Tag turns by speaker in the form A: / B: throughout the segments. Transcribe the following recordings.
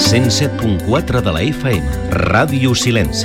A: 107.4 de la FM. Ràdio Silenci.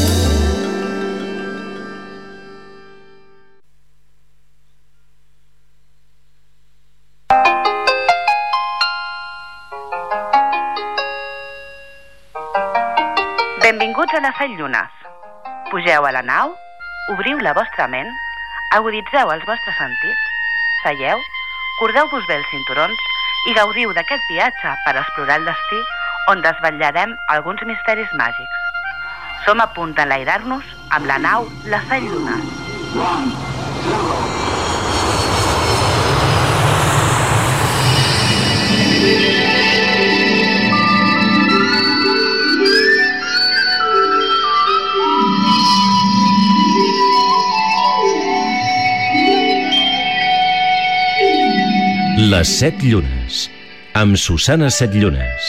B: Benvinguts a les 7 llunes. Pugeu a la nau, obriu la vostra ment, aguditzeu els vostres sentits, seieu, cordeu-vos bé els cinturons i gaudiu d'aquest viatge per explorar el destí on desvetllarem alguns misteris màgics. Som a punt d'enlairar-nos amb la nau Les 7 llunes.
A: Les 7 llunes, amb Susana Setllunes.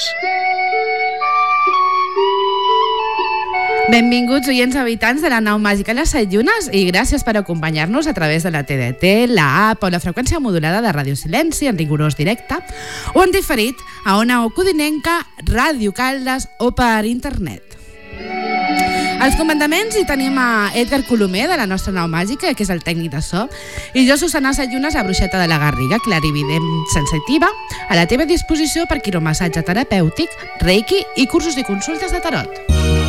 C: Benvinguts, oients habitants de la nau màgica Les 7 llunes, i gràcies per acompanyar-nos a través de la TDT, la app o la freqüència modulada de Ràdio Silenci en rigorós directe, o en diferit a Ona Codinenca, Ràdio Caldes o per internet. Als comandaments hi tenim a Edgar Colomer, de la nostra nau màgica, que és el tècnic de so, i jo, Susana Setllunes, a Bruixeta de la Garriga, clarivident sensitiva, a la teva disposició per quiromassatge terapèutic, reiki i cursos i consultes de tarot.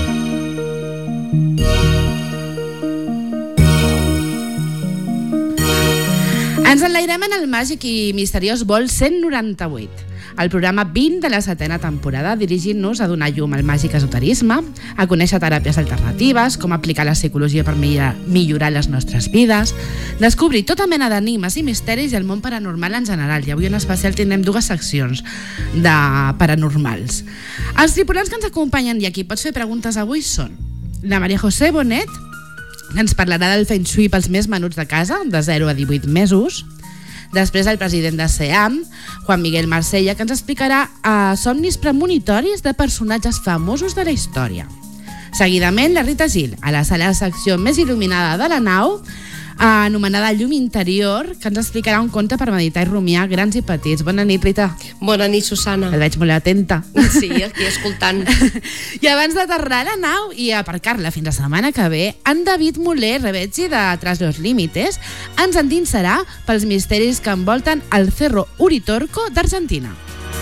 C: Ens enlairem en el màgic i misteriós vol 198, el programa 20 de la 7ª temporada, dirigint-nos a donar llum al màgic esoterisme, a conèixer teràpies alternatives, com aplicar la psicologia per millorar les nostres vides, descobrir tota mena d'enigmes i misteris i el món paranormal en general, i avui en especial tindrem 2 seccions de paranormals. Els tripulants que ens acompanyen i a qui pots fer preguntes avui són la Maria José Bonet, que ens parlarà del Feng Shui pels més menuts de casa, de 0 a 18 mesos. Després el president de SEAM, Juan Miguel Marsella, que ens explicarà somnis premonitoris de personatges famosos de la història. Seguidament, la Rita Gil, a la sala de secció més il·luminada de la nau, anomenada Llum Interior, que ens explicarà un conte per meditar i rumiar grans i petits. Bona nit, Rita.
D: Bona nit, Susana.
C: El veig molt atenta.
D: Sí, aquí escoltant.
C: I abans d'aterrar la nau i aparcar-la fins la setmana que ve, en David Muller, Rebetzi de Tras los Límites, ens endinsarà pels misteris que envolten el Cerro Uritorco d'Argentina.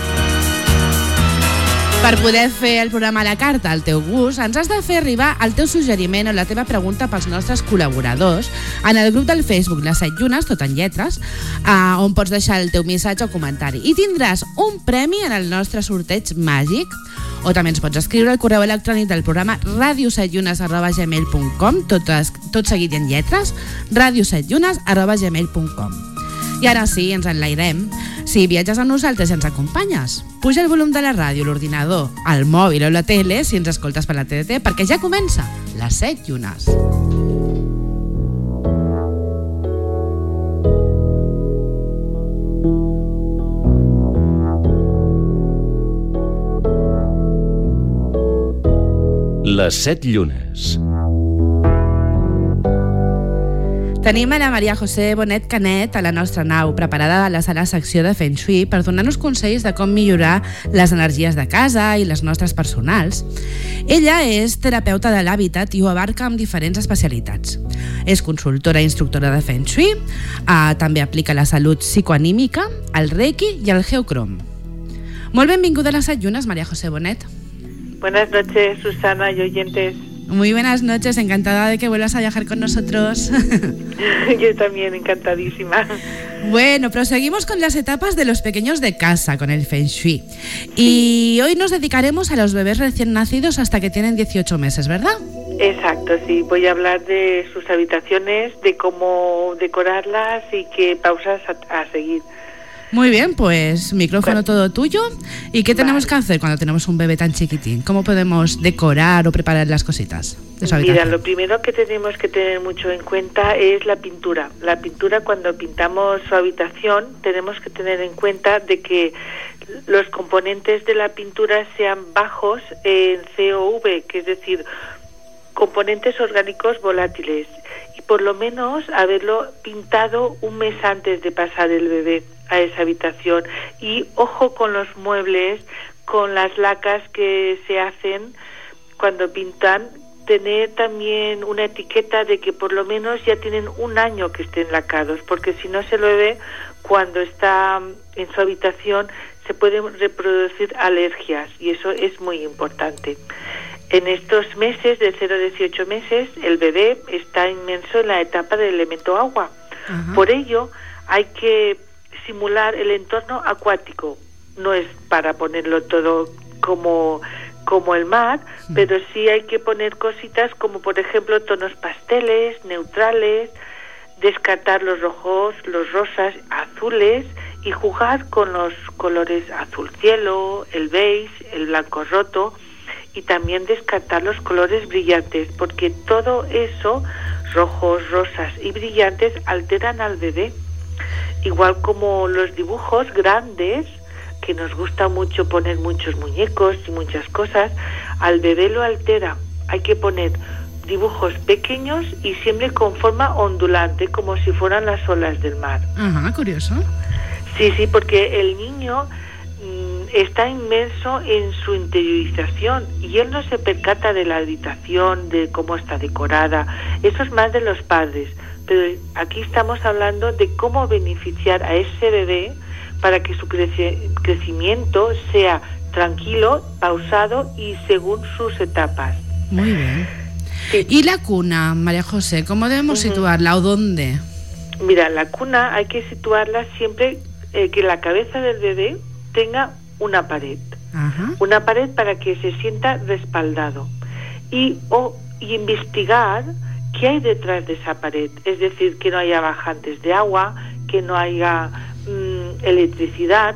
C: Per poder fer el programa a la carta al teu gust, ens has de fer arribar el teu suggeriment o la teva pregunta pels nostres col·laboradors en el grup del Facebook Les 7 llunes, tot en lletres, on pots deixar el teu missatge o comentari. I tindràs un premi en el nostre sorteig màgic. O també ens pots escriure al correu electrònic del programa radiosetlllunes@gmail.com, tot seguit en lletres, radiosetlllunes@gmail.com. I ara sí, ens enlairem. Si viatges amb nosaltres i ens acompanyes, puja el volum de la ràdio, l'ordinador, el mòbil o la tele, si ens escoltes per la TDT, perquè ja comença Les 7 llunes.
A: Les 7 llunes.
C: Tenim a la Maria José Bonet Canet a la nostra nau, preparada a la sala secció de Feng Shui per donar-nos consells de com millorar les energies de casa i les nostres personals. Ella és terapeuta de l'hàbitat i ho abarca amb diferents especialitats. És consultora i instructora de Feng Shui, també aplica la salut psicoanímica, el reiki i el geocrom. Molt benvinguda a les 7 llunes, Maria José Bonet.
E: Buenas noches, Susana y oyentes.
C: Muy buenas noches, encantada de que vuelvas a viajar con nosotros.
E: Yo también, encantadísima.
C: Bueno, proseguimos con las etapas de los pequeños de casa, con el Feng Shui. Y hoy nos dedicaremos a los bebés recién nacidos hasta que tienen 18 meses, ¿verdad?
E: Exacto, sí. Voy a hablar de sus habitaciones, de cómo decorarlas y qué pausas a seguir.
C: Muy bien, pues micrófono todo tuyo. ¿Y qué tenemos que hacer cuando tenemos un bebé tan chiquitín? ¿Cómo podemos decorar o preparar las cositas de su habitación?
E: Mira, lo primero que tenemos que tener mucho en cuenta es la pintura. La pintura, cuando pintamos su habitación, tenemos que tener en cuenta de que los componentes de la pintura sean bajos en COV, que es decir, componentes orgánicos volátiles. Y por lo menos haberlo pintado un mes antes de pasar el bebé a esa habitación. Y ojo con los muebles con las lacas que se hacen cuando pintan, tener también una etiqueta de que por lo menos ya tienen 1 año que estén lacados, porque si no se lo ve cuando está en su habitación se pueden reproducir alergias y eso es muy importante. En estos meses, de 0 a 18 meses, el bebé está inmerso en la etapa del elemento agua. Uh-huh. Por ello, hay que simular el entorno acuático. No es para ponerlo todo como el mar, pero sí hay que poner cositas como, por ejemplo, tonos pasteles, neutrales, descartar los rojos, los rosas, azules y jugar con los colores azul cielo, el beige, el blanco roto, y también descartar los colores brillantes, porque todo eso, rojos, rosas y brillantes, alteran al bebé. Igual como los dibujos grandes, que nos gusta mucho poner muchos muñecos y muchas cosas, al bebé lo altera. Hay que poner dibujos pequeños y siempre con forma ondulante, como si fueran las olas del mar.
C: Ajá, curioso.
E: Sí, porque el niño está inmerso en su interiorización y él no se percata de la habitación, de cómo está decorada. Eso es más de los padres, pero aquí estamos hablando de cómo beneficiar a ese bebé para que su crecimiento sea tranquilo, pausado y según sus etapas.
C: Muy bien. Sí. ¿Y la cuna, María José, cómo debemos situarla o dónde?
E: Mira, la cuna hay que situarla siempre que la cabeza del bebé tenga una pared. Ajá. Una pared para que se sienta respaldado. Y investigar qué hay detrás de esa pared. Es decir, que no haya bajantes de agua, que no haya electricidad.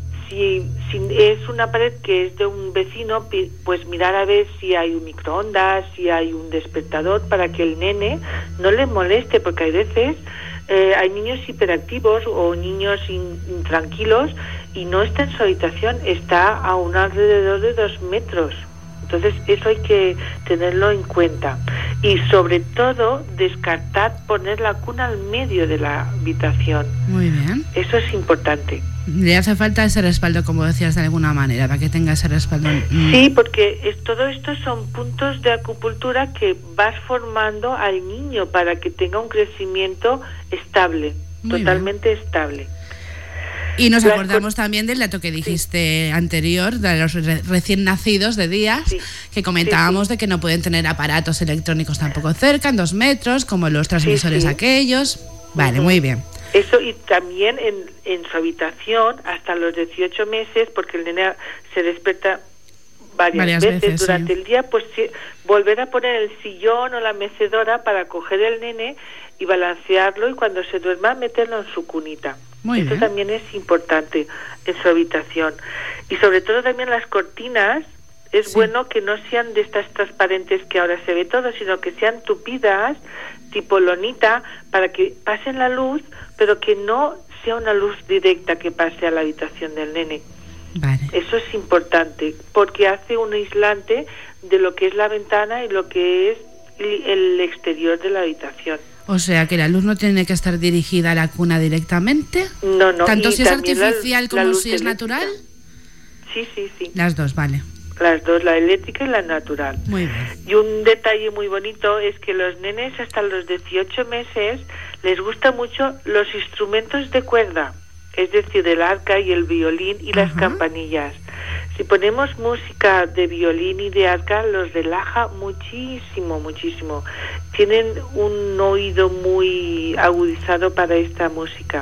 E: Si es una pared que es de un vecino, pues mirar a ver si hay un microondas, si hay un despertador, para que el nene no le moleste, porque hay veces hay niños hiperactivos o niños intranquilos y no está en su habitación, está a un alrededor de 2 metros. Entonces eso hay que tenerlo en cuenta. Y sobre todo, descartar poner la cuna al medio de la habitación.
C: Muy bien.
E: Eso es importante.
C: Le hace falta ese respaldo, como decías, de alguna manera, para que tenga ese respaldo.
E: Sí, porque todo esto son puntos de acupuntura que vas formando al niño para que tenga un crecimiento estable, muy totalmente bien. Estable.
C: Y nos acordamos también del dato que dijiste anterior, de los recién nacidos de días, que comentábamos de que no pueden tener aparatos electrónicos tampoco cerca, en 2 metros, como los transmisores aquellos. Vale, muy bien.
E: Eso, y también en su habitación hasta los 18 meses, porque el nene se despierta varias veces durante el día, pues volver a poner el sillón o la mecedora para coger el nene y balancearlo, y cuando se duerma meterlo en su cunita. Esto también es importante en su habitación. Y sobre todo también las cortinas, es bueno que no sean de estas transparentes que ahora se ve todo, sino que sean tupidas, tipo lonita, para que pasen la luz, pero que no sea una luz directa que pase a la habitación del nene.
C: Vale.
E: Eso es importante, porque hace un aislante de lo que es la ventana y lo que es el exterior de la habitación.
C: O sea, que la luz no tiene que estar dirigida a la cuna directamente.
E: No.
C: Tanto si es artificial como si es natural.
E: Sí.
C: Las dos, vale.
E: Las dos, la eléctrica y la natural.
C: Muy bien.
E: Y un detalle muy bonito es que los nenes hasta los 18 meses les gustan mucho los instrumentos de cuerda, es decir, el arca y el violín y las campanillas. Si ponemos música de violín y de arca, los relaja muchísimo. Tienen un oído muy agudizado para esta música.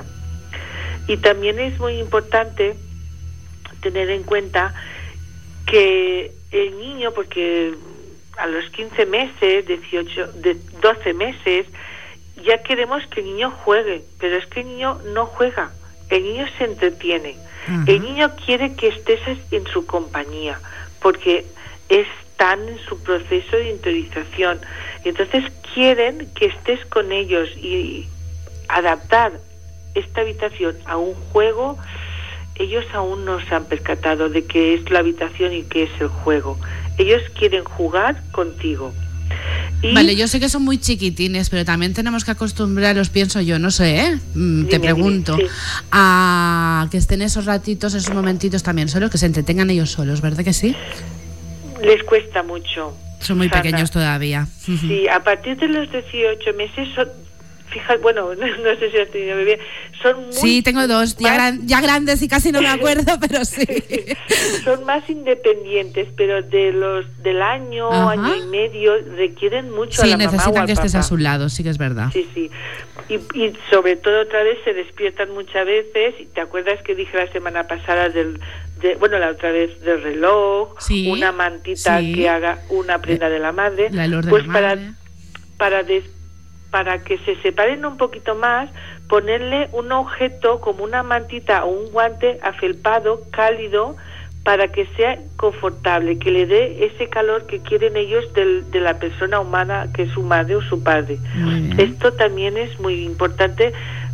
E: Y también es muy importante tener en cuenta que el niño, porque a los 15 meses, 12 meses, ya queremos que el niño juegue, pero es que el niño no juega, el niño se entretiene. El niño quiere que estés en su compañía, porque están en su proceso de interiorización. Entonces quieren que estés con ellos, y adaptar esta habitación a un juego, ellos aún no se han percatado de qué es la habitación y qué es el juego. Ellos quieren jugar contigo. Y
C: Vale, yo sé que son muy chiquitines, pero también tenemos que acostumbrarlos, pienso yo, no sé, ¿eh? Te pregunto,
E: sí.
C: a que estén esos ratitos, esos momentitos también solos, que se entretengan ellos solos, ¿verdad que sí?
E: les cuesta mucho.
C: Son muy
E: Susana.
C: pequeños todavía.
E: Sí, a partir de los 18 meses son, fíjate, bueno, no sé si has tenido bebé, son muy...
C: Sí, tengo dos, ya grandes y casi no me acuerdo, pero sí.
E: Son más independientes, pero del año,
C: Ajá.
E: año y medio, requieren mucho a
C: Sí,
E: la mamá o
C: necesitan
E: al
C: que estés
E: papá.
C: a su lado, sí que es verdad.
E: Sí, sí. Y sobre todo otra vez se despiertan muchas veces. Y ¿te acuerdas que dije la semana pasada la otra vez del reloj?
C: Sí,
E: Una mantita
C: sí.
E: que haga una prenda de la madre.
C: La olor de
E: Pues
C: la madre.
E: para que se separen un poquito más, ponerle un objeto como una mantita o un guante afelpado, cálido, para que sea confortable, que le dé ese calor que quieren ellos de la persona humana que es su madre o su padre.
C: Muy bien.
E: Esto también es muy importante,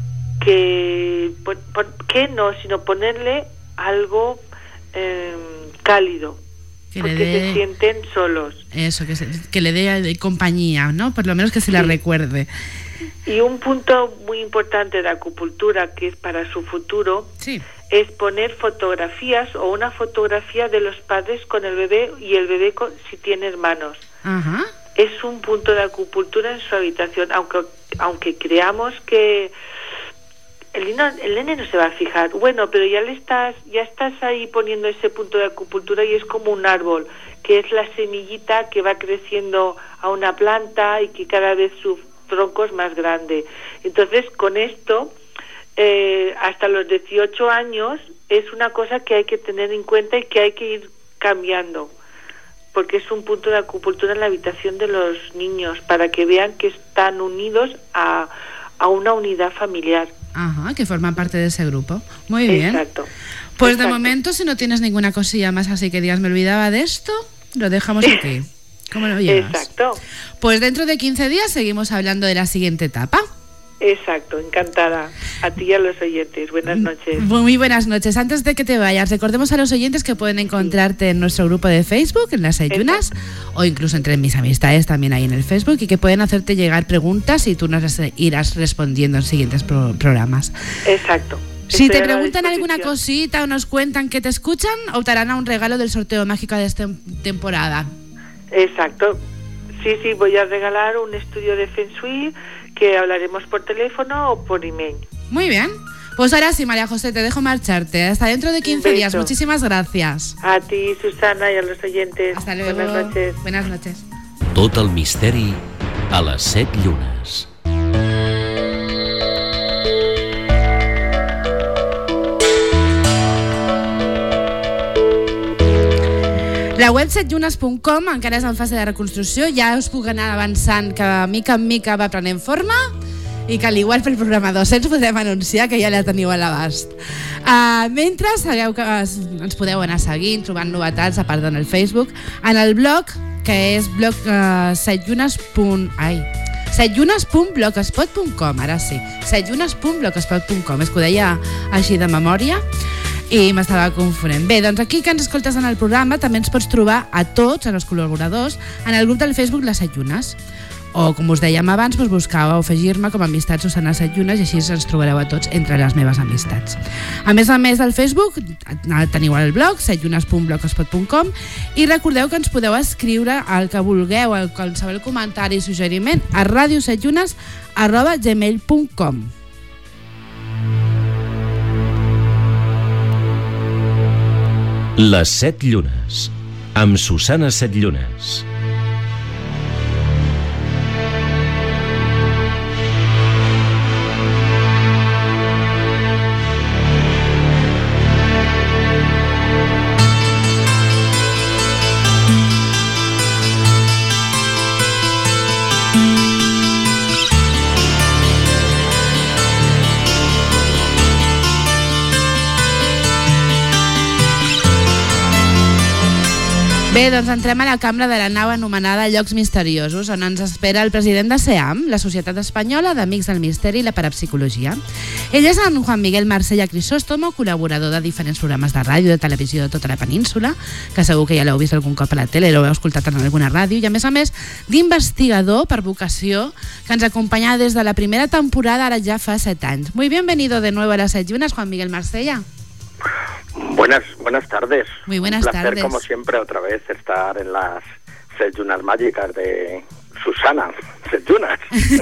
E: sino ponerle algo cálido,
C: Que le
E: porque
C: dé-
E: se sienten solos.
C: Eso, que le dé compañía, ¿no? Por lo menos que se la
E: Sí.
C: recuerde.
E: Y un punto muy importante de acupuntura, que es para su futuro,
C: Sí.
E: es poner fotografías o una fotografía de los padres con el bebé y el bebé si tiene hermanos.
C: Ajá.
E: Es un punto de acupuntura en su habitación, aunque creamos que el nene no se va a fijar. Bueno, pero ya estás ahí poniendo ese punto de acupuntura y es como un árbol, que es la semillita que va creciendo a una planta y que cada vez su tronco es más grande. Entonces, con esto, hasta los 18 años es una cosa que hay que tener en cuenta y que hay que ir cambiando, porque es un punto de acupuntura en la habitación de los niños, para que vean que están unidos a una unidad familiar.
C: Ajá, que forman parte de ese grupo. Muy bien.
E: Exacto.
C: Pues
E: Exacto.
C: de momento, si no tienes ninguna cosilla más así que digas, me olvidaba de esto, lo dejamos aquí. ¿Cómo lo llevas?
E: Exacto,
C: Pues dentro de 15 días seguimos hablando de la siguiente etapa.
E: exacto, encantada. A ti y a los oyentes. Buenas noches.
C: Muy buenas noches. Antes de que te vayas, recordemos a los oyentes que pueden encontrarte en nuestro grupo de Facebook, en las Ayunas, o incluso entre mis amistades también ahí en el Facebook, y que pueden hacerte llegar preguntas y tú nos las irás respondiendo en siguientes programas.
E: Exacto.
C: Si te
E: Estoy a la
C: preguntan alguna
E: disposición.
C: cosita o nos cuentan que te escuchan, optarán a un regalo del sorteo mágico de esta temporada.
E: Exacto. Sí, voy a regalar un estudio de Feng Shui que hablaremos por teléfono o por email.
C: Muy bien. Pues ahora sí, María José, te dejo marcharte. Hasta dentro de 15 días.
E: beso.
C: Muchísimas gracias.
E: A ti, Susana, y a los oyentes.
C: Hasta luego.
E: Buenas noches.
C: Buenas noches.
A: Tot el misteri a les 7 llunes.
C: La web setllunes.com encara és en fase de reconstrucció. Ja us puc anar avançant que mica en mica va prenent forma i que al igual pel programa 200 podem anunciar que ja la teniu a l'abast. Mentre sabeu que ens podeu anar seguint, trobant novetats a part en el Facebook, en el blog, que és blog setllunes.blogspot.com, ara sí, setllunes.blogspot.com, és que ho deia així de memòria i m'estava confonent. Bé, doncs aquí que ens escoltes en el programa també ens pots trobar a tots, a els col·laboradors, en el grup del Facebook Les Setllunes. O, com us dèiem abans, doncs buscau afegir-me com a amistat Susana Setllunes i així ens trobareu a tots entre les meves amistats. A més del Facebook, teniu el blog setllunes.blogspot.com i recordeu que ens podeu escriure el que vulgueu, qualsevol comentari i suggeriment a radiosetllunes@gmail.com.
A: Les 7 llunes, amb Susana Setllunes.
C: Bé, Bé, doncs entrem a la cambra de la nau anomenada Llocs Misteriosos, on ens espera el president de SEAM, la Societat Espanyola d'Amics del Misteri i la Parapsicologia. Ell és en Juan Miguel Marsella Crisóstomo, col·laborador de diferents programes de ràdio i de televisió de tota la península, que segur que ja l'heu vist algun cop a la tele, l'heu escoltat en alguna ràdio, i a més, d'investigador per vocació, que ens acompanya des de la primera temporada, ara ja fa 7 anys. Muy bienvenido de nuevo a las 7 llunes, Juan Miguel Marsella.
F: Buenas tardes.
C: Muy buenas
F: tardes. Un placer,
C: tardes.
F: como siempre, otra vez estar en las 7 llunes mágicas de Susana. 7 llunes.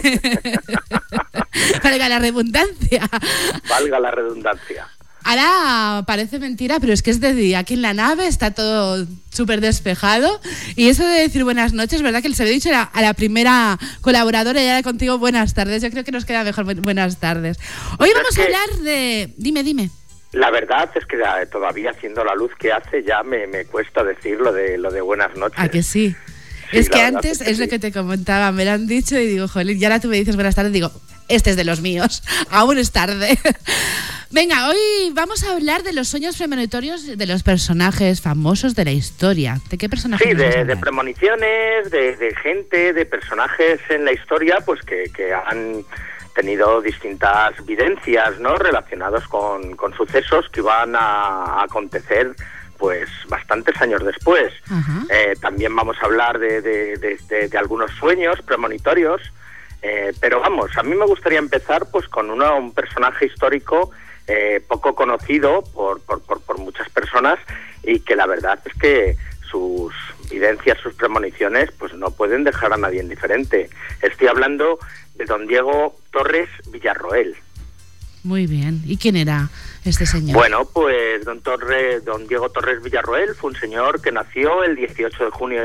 C: Valga la redundancia.
F: Valga la redundancia.
C: Ahora parece mentira, pero es que es de día. Aquí en la nave está todo súper despejado. Y eso de decir buenas noches, ¿verdad? Que se lo he dicho a la primera colaboradora y ahora contigo buenas tardes. Yo creo que nos queda mejor buenas tardes. Hoy vamos a hablar de... Dime.
F: La verdad es que todavía haciendo la luz que hace ya me cuesta decir lo de buenas noches.
C: ¿A que sí?
F: Sí,
C: es que antes
F: sí.
C: Es lo que te comentaba, me lo han dicho y digo, jolín, y ahora tú me dices buenas tardes, digo, este es de los míos, aún es tarde. Venga, hoy vamos a hablar de los sueños premonitorios de los personajes famosos de la historia. ¿De qué personajes?
F: Sí, de premoniciones, de gente, de personajes en la historia, pues que han tenido distintas videncias, ¿no?, relacionados con sucesos que iban a acontecer pues bastantes años después. También vamos a hablar de algunos sueños premonitorios, pero vamos, a mí me gustaría empezar pues con un personaje histórico poco conocido por muchas personas y que la verdad es que sus vivencias, sus premoniciones pues no pueden dejar a nadie indiferente. Estoy hablando de don Diego Torres Villarroel.
C: Muy bien. ¿Y quién era este señor?
F: Bueno, pues don Diego Torres Villarroel fue un señor que nació el 18 de junio de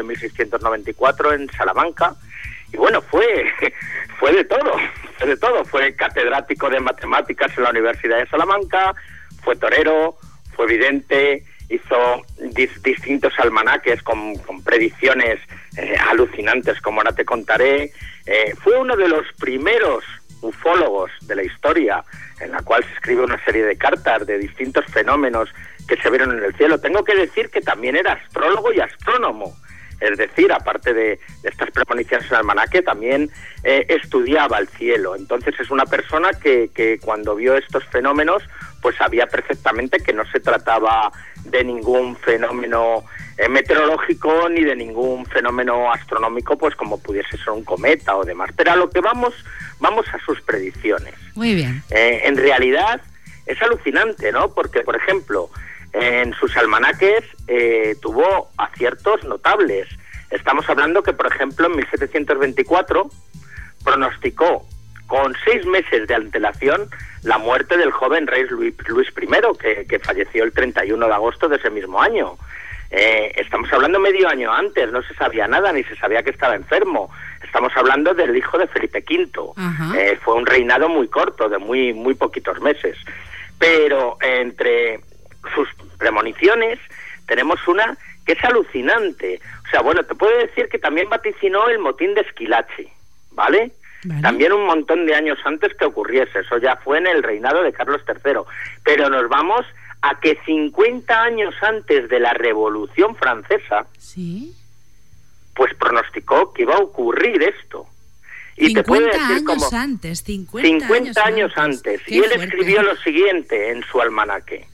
F: 1694 en Salamanca. Y bueno, fue de todo. Fue catedrático de matemáticas en la Universidad de Salamanca, fue torero, fue vidente, hizo distintos almanaques con predicciones alucinantes, como ahora te contaré. Fue uno de los primeros ufólogos de la historia, en la cual se escribe una serie de cartas de distintos fenómenos que se vieron en el cielo. Tengo que decir que también era astrólogo y astrónomo. Es decir, aparte de estas premoniciones en el almanaque, también estudiaba el cielo. Entonces es una persona que cuando vio estos fenómenos, pues sabía perfectamente que no se trataba de ningún fenómeno meteorológico ni de ningún fenómeno astronómico, pues como pudiese ser un cometa o demás. Pero a lo que vamos a sus predicciones.
C: Muy bien.
F: En realidad es alucinante, ¿no? Porque, por ejemplo, en sus almanaques tuvo aciertos notables. Estamos hablando que, por ejemplo, en 1724 pronosticó con 6 meses de antelación la muerte del joven rey Luis I, que falleció el 31 de agosto de ese mismo año. Estamos hablando medio año antes, no se sabía nada, ni se sabía que estaba enfermo. Estamos hablando del hijo de Felipe V. Fue un reinado muy corto, de muy poquitos meses. Pero entre sus premoniciones tenemos una que es alucinante. O sea, bueno, te puedo decir que también vaticinó el motín de Esquilache, ¿vale? También un montón de años antes que ocurriese. Eso ya fue en el reinado de Carlos III. Pero nos vamos a que 50 años antes de la Revolución Francesa,
C: ¿sí?,
F: pues pronosticó que iba a ocurrir esto. Y
C: 50
F: te puedo decir
C: años
F: como
C: antes,
F: 50 años antes. Y él escribió lo siguiente en su almanaque.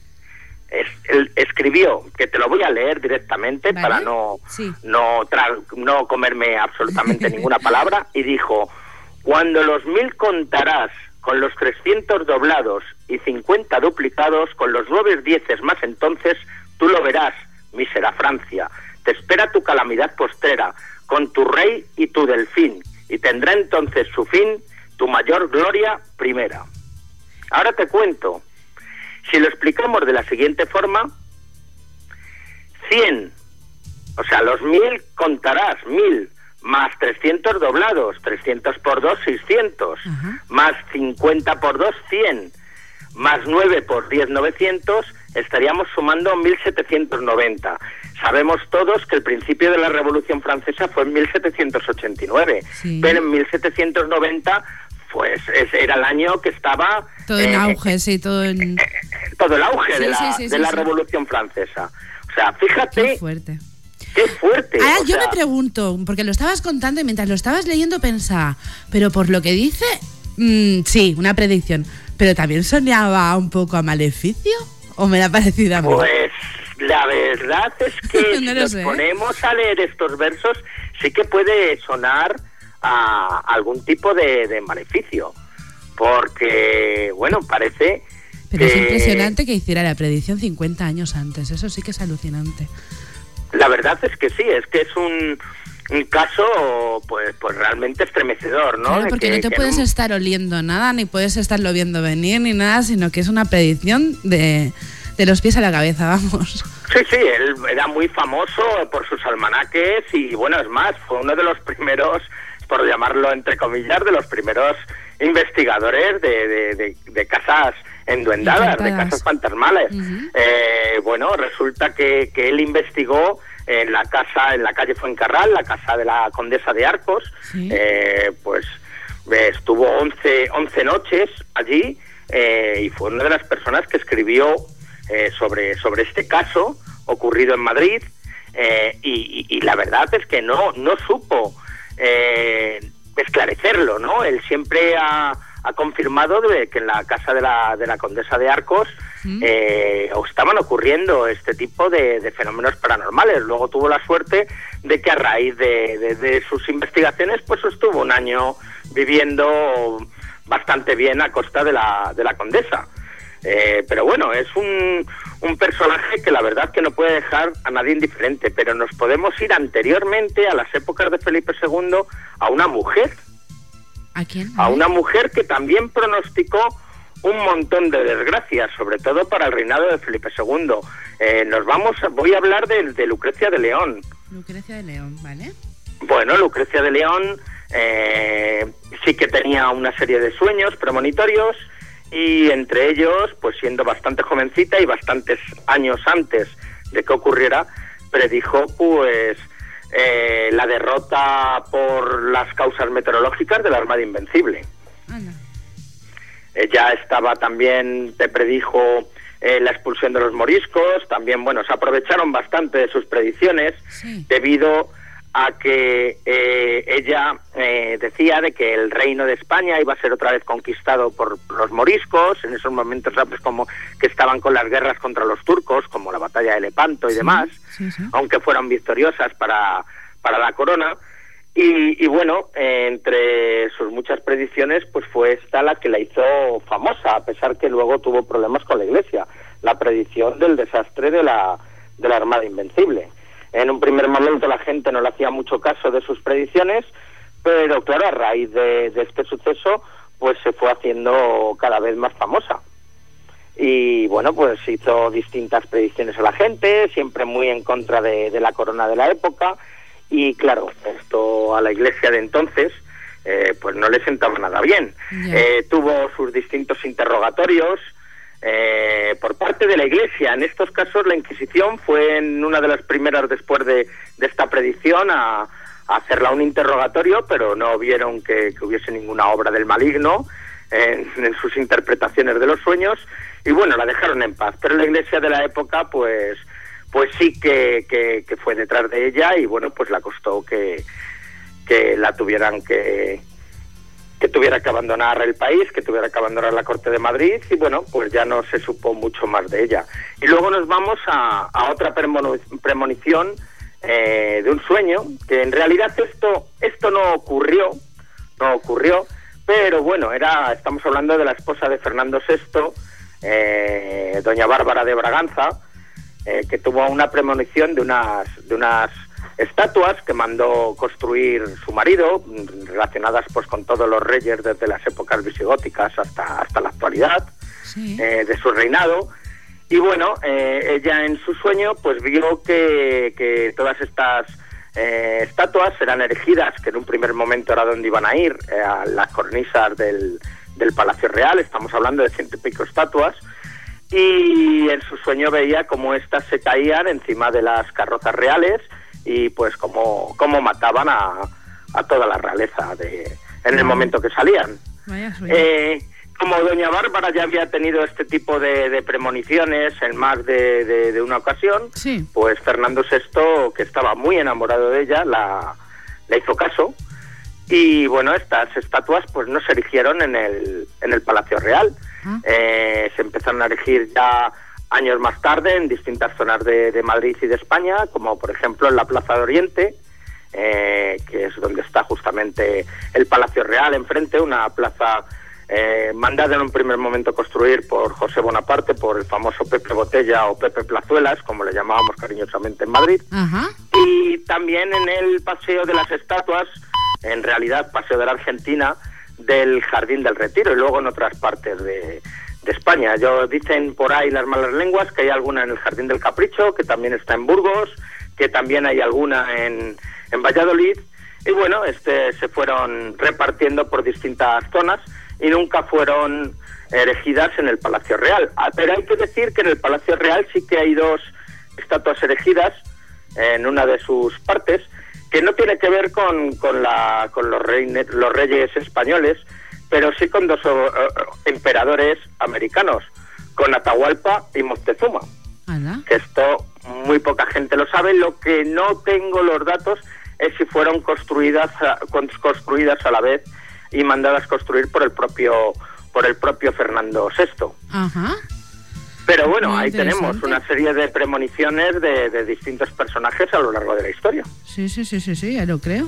F: Él escribió, que te lo voy a leer directamente, ¿vale?, para no comerme absolutamente ninguna palabra, y dijo: cuando los 1000 contarás con los 300 doblados y 50 duplicados, con los 9 dieces más, entonces tú lo verás, mísera Francia. Te espera tu calamidad postrera, con tu rey y tu delfín, y tendrá entonces su fin tu mayor gloria primera. Ahora te cuento. Si lo explicamos de la siguiente forma, 100, o sea, los 1000 contarás, 1000, más 300 doblados, 300 por 2, 600, más 50 por 2, 100, más 9 por 10, 900, estaríamos sumando 1790. Sabemos todos que el principio de la Revolución Francesa fue en 1789, pero en 1790 pues era el año que estaba
C: todo en auge, todo
F: el auge de la Revolución Francesa. O sea, fíjate ¡Qué fuerte!
C: Ahora yo me pregunto, porque lo estabas contando y mientras lo estabas leyendo pensaba, pero por lo que dice, sí, una predicción, pero también soñaba un poco a maleficio, ¿o me la ha parecido a mí?
F: Pues la verdad es que
C: No
F: si
C: lo
F: nos
C: sé.
F: ponemos a leer estos versos, sí que puede sonar a algún tipo de maleficio, porque, bueno, parece...
C: Pero es impresionante que hiciera la predicción 50 años antes, eso sí que es alucinante.
F: La verdad es que sí, es que es un caso pues realmente estremecedor, ¿no?
C: Claro, porque no te puedes estar oliendo nada, ni puedes estarlo viendo venir, ni nada, sino que es una predicción de los pies a la cabeza, vamos.
F: Sí, él era muy famoso por sus almanaques y, bueno, es más, fue uno de los primeros, por llamarlo entre comillas, de los primeros investigadores de casas enduendadas, de casas fantasmales. Bueno, resulta que él investigó en la calle Fuencarral, la casa de la condesa de Arcos, pues estuvo 11 noches allí y fue una de las personas que escribió sobre este caso ocurrido en Madrid y la verdad es que no supo esclarecerlo, ¿no? Él siempre ha confirmado que en la casa de la condesa de Arcos estaban ocurriendo este tipo de fenómenos paranormales. Luego tuvo la suerte de que a raíz de sus investigaciones pues estuvo un año viviendo bastante bien a costa de la condesa. Pero bueno, es un personaje que la verdad que no puede dejar a nadie indiferente, pero nos podemos ir anteriormente a las épocas de Felipe II a una mujer.
C: ¿A quién?
F: A una mujer que también pronosticó un montón de desgracias, sobre todo para el reinado de Felipe II. Voy a hablar de Lucrecia de León.
C: Lucrecia de León, ¿vale?
F: Bueno, Lucrecia de León sí que tenía una serie de sueños premonitorios y entre ellos, pues siendo bastante jovencita y bastantes años antes de que ocurriera, predijo pues la derrota por las causas meteorológicas de la Armada Invencible.
C: Anda.
F: Ella te predijo la expulsión de los moriscos, también, bueno, se aprovecharon bastante de sus predicciones, debido a que ella decía de que el reino de España iba a ser otra vez conquistado por los moriscos. En esos momentos, ¿sabes?, como que estaban con las guerras contra los turcos, como la batalla de Lepanto y demás, aunque fueron victoriosas para la corona. Y bueno, entre sus muchas predicciones, pues fue esta la que la hizo famosa, a pesar que luego tuvo problemas con la Iglesia, la predicción del desastre de la Armada Invencible. En un primer momento la gente no le hacía mucho caso de sus predicciones, pero claro, a raíz de este suceso, pues se fue haciendo cada vez más famosa. Y bueno, pues hizo distintas predicciones a la gente, siempre muy en contra de la corona de la época, y claro, esto a la Iglesia de entonces pues no le sentaba nada bien. Tuvo sus distintos interrogatorios por parte de la Iglesia. En estos casos la Inquisición fue en una de las primeras después de esta predicción a hacerla un interrogatorio, pero no vieron que hubiese ninguna obra del maligno en sus interpretaciones de los sueños, y bueno, la dejaron en paz. Pero la Iglesia de la época pues sí que fue detrás de ella, y bueno, pues la costó que la tuvieran que tuviera que abandonar el país, que tuviera que abandonar la corte de Madrid, y bueno, pues ya no se supo mucho más de ella. Y luego nos vamos a otra premonición de un sueño, que en realidad esto no ocurrió, pero bueno, estamos hablando de la esposa de Fernando VI, doña Bárbara de Braganza, que tuvo una premonición de unas estatuas que mandó construir su marido, relacionadas pues con todos los reyes desde las épocas visigóticas hasta la actualidad de su reinado. Y bueno, ella en su sueño pues vio que todas estas estatuas eran erigidas, que en un primer momento era donde iban a ir, a las cornisas del Palacio Real. Estamos hablando de 100 y pico estatuas, y en su sueño veía cómo estas se caían encima de las carrozas reales, y pues cómo mataban a toda la realeza en el momento que salían. como doña Bárbara ya había tenido este tipo de premoniciones en más de una ocasión,
C: sí,
F: pues Fernando VI, que estaba muy enamorado de ella, la hizo caso. Y bueno, estas estatuas pues no se erigieron en el Palacio Real. Se empezaron a erigir ya años más tarde en distintas zonas de Madrid y de España, como por ejemplo en la Plaza de Oriente, que es donde está justamente el Palacio Real enfrente, una plaza mandada en un primer momento construir por José Bonaparte, por el famoso Pepe Botella o Pepe Plazuelas, como le llamábamos cariñosamente en Madrid.
C: Ajá.
F: Y también en el Paseo de las Estatuas, en realidad Paseo de la Argentina, del Jardín del Retiro, y luego en otras partes de España. Dicen por ahí las malas lenguas que hay alguna en el Jardín del Capricho, que también está en Burgos, que también hay alguna en Valladolid, y bueno, se fueron repartiendo por distintas zonas y nunca fueron erigidas en el Palacio Real. Pero hay que decir que en el Palacio Real sí que hay 2 estatuas erigidas en una de sus partes, que no tiene que ver con los reyes españoles, pero sí con 2 emperadores americanos, con Atahualpa y Moctezuma.
C: ¿Anda?
F: Que esto muy poca gente lo sabe. Lo que no tengo los datos es si fueron construidas a la vez y mandadas construir por el propio Fernando VI.
C: Ajá.
F: Pero bueno,
C: Muy
F: ahí tenemos una serie de premoniciones de distintos personajes a lo largo de la historia.
C: Sí, ya lo creo.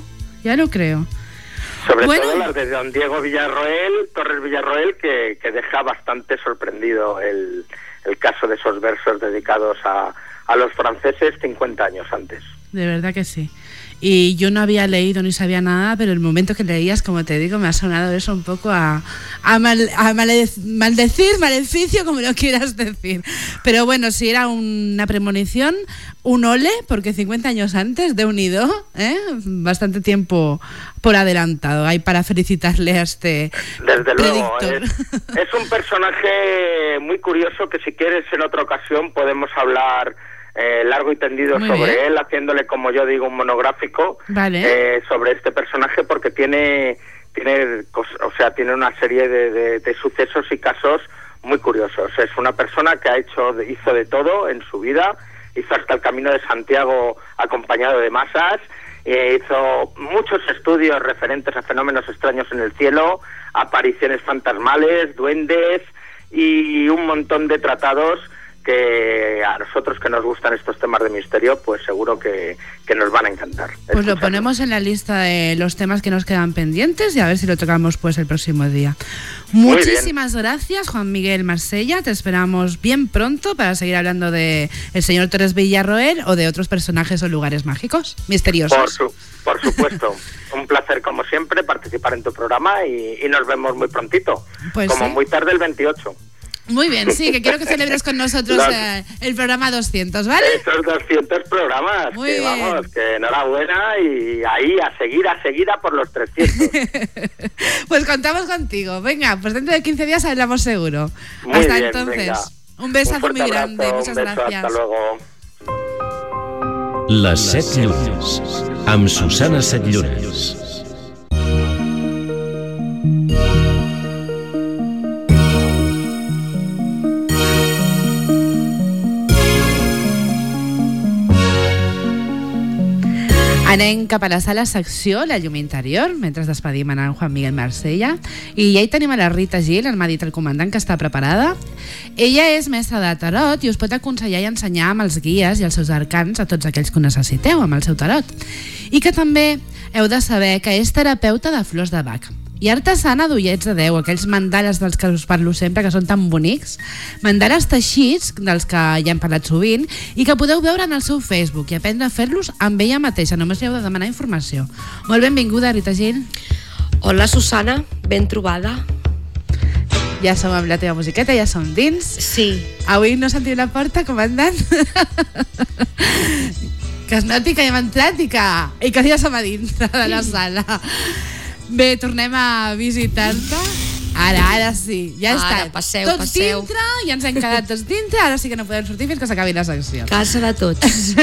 F: Sobre todo las de don Diego Torres Villarroel, que deja bastante sorprendido el caso de esos versos dedicados a los franceses 50 años antes.
C: De verdad que sí. Y yo no había leído ni sabía nada, pero el momento que leías, como te digo, me ha sonado eso un poco a maldecir, maleficio, como lo quieras decir. Pero bueno, si era una premonición, un ole, porque 50 años antes, de unido, bastante tiempo por adelantado. Hay para felicitarle a este
F: Desde luego,
C: predictor.
F: Es un personaje muy curioso que si quieres en otra ocasión podemos hablar largo y tendido
C: Muy
F: sobre
C: bien.
F: él, haciéndole, como yo digo, un monográfico.
C: Vale.
F: Sobre este personaje, porque tiene una serie de sucesos y casos muy curiosos. Es una persona que hizo de todo en su vida, hizo hasta el Camino de Santiago acompañado de masas, hizo muchos estudios referentes a fenómenos extraños en el cielo, apariciones fantasmales, duendes y un montón de tratados que a nosotros que nos gustan estos temas de misterio, pues seguro que nos van a encantar.
C: Pues lo ponemos en la lista de los temas que nos quedan pendientes y a ver si lo tocamos pues el próximo día. Muchísimas gracias, Juan Miguel Marsella. Te esperamos bien pronto para seguir hablando de el señor Torres Villarroel o de otros personajes o lugares mágicos, misteriosos.
F: Por supuesto. Un placer, como siempre, participar en tu programa y nos vemos muy prontito.
C: Pues
F: como
C: sí.
F: muy tarde el 28.
C: Muy bien, sí, que quiero que celebres con nosotros el programa 200, ¿vale?
F: Esos 200 programas,
C: Muy bien.
F: Vamos, que enhorabuena y ahí a seguir a por los 300.
C: Pues contamos contigo. Venga, pues dentro de 15 días hablamos seguro.
F: Muy
C: Hasta
F: bien,
C: entonces.
F: venga.
C: Un besazo
F: fuerte
C: muy grande.
F: abrazo,
C: Muchas
F: un beso,
C: gracias.
F: Hasta luego.
A: Les 7 llunes, amb Susana Setllures.
C: Anem cap a la sala secció, la llum interior, mentre despedim en el Juan Miguel Marsella. I ja hi tenim a la Rita Gil, m'ha dit el comandant que està preparada. Ella és mestra de tarot i us pot aconsellar i ensenyar amb els guies i els seus arcans a tots aquells que ho necessiteu amb el seu tarot. I que també heu de saber que és terapeuta de flors de Bach i artesana d'ullets de Déu, aquells mandales dels que us parlo sempre, que són tan bonics, mandales teixits, dels que ja hem parlat sovint, i que podeu veure en el seu Facebook i aprendre a fer-los amb ella mateixa, només li heu de demanar informació. Molt benvinguda, Rita Gil.
D: Hola, Susana, ben trobada.
C: Ja som amb la teva musiqueta, ja som dins.
D: Sí.
C: Avui no sentiu la porta, comandant? Que es noti que hem entrat i que ja som a dintre de la sala. Bé, tornem a visitar-te. Ara sí, ja està.
D: Passeu,
C: tots
D: passeu.
C: dintre, ja ens hem quedat tots dintre, ara sí que no podem sortir fins que s'acabi la secció.
D: Casa de tots.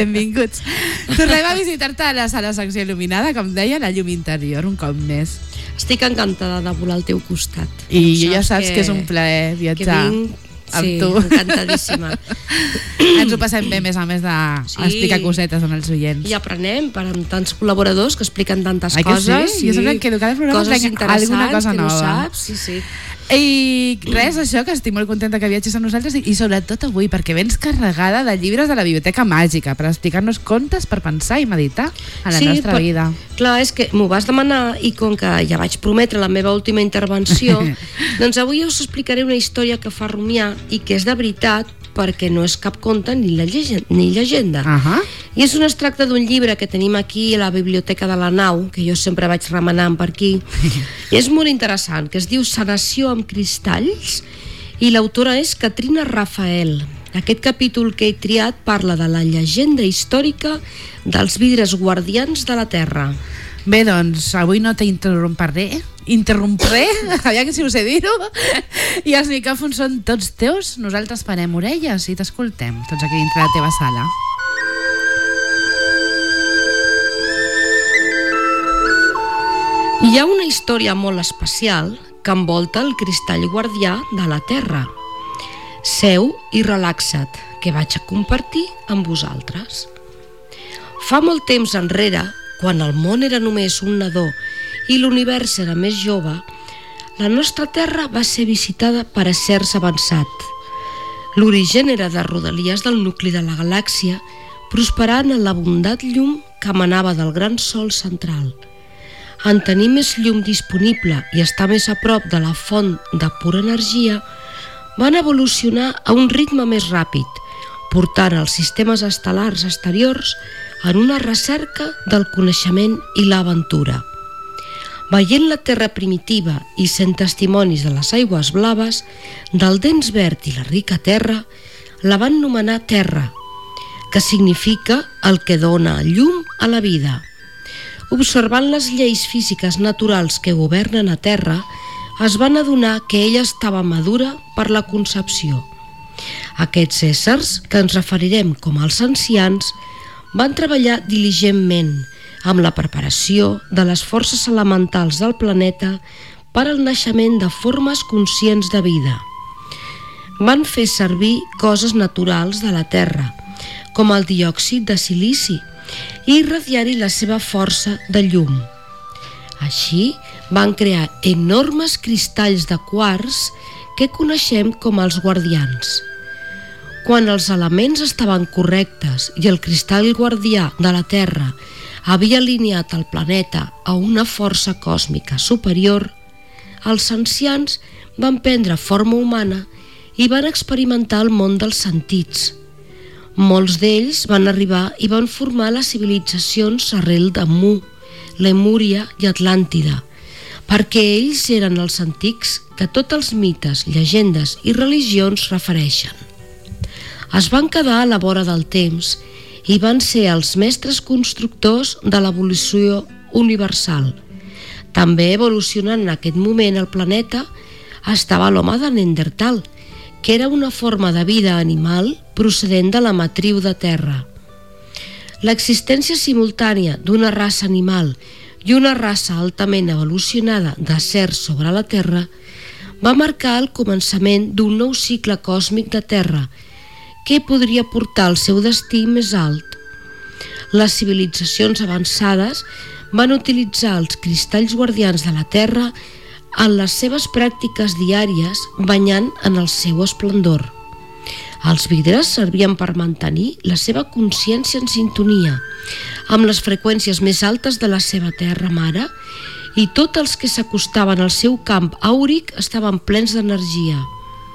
C: Benvinguts. Tornem a visitar-te a la sala secció il·luminada, com deia, la llum interior, un cop més.
D: Estic encantada de volar al teu costat.
C: I ja saps que és un plaer viatjar amb tu.
D: Encantadíssima.
C: Ens ho passem bé, més a més d'explicar cosetes als oients.
D: I aprenem amb tants col·laboradors que expliquen tantes coses.
C: Sí? Jo sempre em quedo cada programa alguna cosa nova.
D: No saps. Sí.
C: I res, això, que estic molt contenta que viatges amb nosaltres i sobretot avui, perquè vens carregada de llibres de la Biblioteca Màgica per explicar-nos contes per pensar i meditar a la nostra vida.
D: Clar, és que m'ho vas demanar i com que ja vaig prometre la meva última intervenció, doncs avui us explicaré una història que fa rumiar i que és de veritat, perquè no és cap conte ni llegenda. I és un extracte d'un llibre que tenim aquí a la Biblioteca de la Nau, que jo sempre vaig remenant per aquí. És molt interessant, que es diu Sanació amb cristalls, i l'autora és Catrina Rafael. Aquest capítol que he triat parla de la llegenda històrica dels vidres guardians de la Terra.
C: Bé, doncs, avui no t'interrompré, aviam que si ho sé dir-ho, i els micròfons són tots teus, nosaltres parem orelles i t'escoltem, tots aquí dintre la teva sala.
D: Hi ha una història molt especial que envolta el cristall guardià de la Terra. Seu i relaxa't, que vaig a compartir amb vosaltres. Fa molt temps enrere, quan el món era només un nadó i l'univers era més jove, la nostra Terra va ser visitada per éssers avançats. L'origen era de rodalies del nucli de la galàxia, prosperant en l'abundat llum que emanava del gran sol central. En tenir més llum disponible i estar més a prop de la font de pura energia, van evolucionar a un ritme més ràpid, portant els sistemes estel·lars exteriors en una recerca del coneixement i l'aventura. Veient la Terra primitiva i sent testimonis de les aigües blaves, del dens verd i la rica terra, la van nomenar Terra, que significa el que dona llum a la vida. Observant les lleis físiques naturals que governen a Terra, es van adonar que ella estava madura per la concepció. Aquests éssers, que ens referirem com els ancians, van treballar diligentment amb la preparació de les forces elementals del planeta per al naixement de formes conscients de vida. Van fer servir coses naturals de la Terra, com el diòxid de silici, i irradiar-hi la seva força de llum. Així van crear enormes cristalls de quars que coneixem com els guardians. Quan els elements estaven correctes i el cristall guardià de la Terra havia alineat el planeta a una força còsmica superior, els ancians van prendre forma humana i van experimentar el món dels sentits. Molts d'ells van arribar i van formar les civilitzacions arrel de Mu, Lemúria i Atlàntida, perquè ells eren els antics que tots els mites, llegendes i religions refereixen. Es van quedar a la vora del temps i van ser els mestres constructors de l'evolució universal. També evolucionant en aquest moment el planeta estava l'home de Neandertal, que era una forma de vida animal procedent de la matriu de terra. L'existència simultània d'una raça animal i una raça altament evolucionada d'éssers sobre la Terra va marcar el començament d'un nou cicle còsmic de Terra que podria portar el seu destí més alt. Les civilitzacions avançades van utilitzar els cristalls guardians de la Terra en les seves pràctiques diàries, banyant en el seu esplendor. Els vidres servien per mantenir la seva consciència en sintonia amb les freqüències més altes de la seva terra mare, i tots els que s'acostaven al seu camp àuric estaven plens d'energia.